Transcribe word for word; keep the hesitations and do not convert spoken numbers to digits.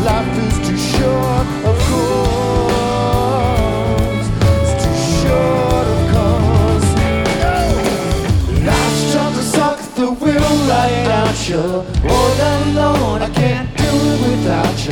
Life is too short, of course. It's too short, of course. Life's trying to suck the will right out you. All alone, I can't do it without you.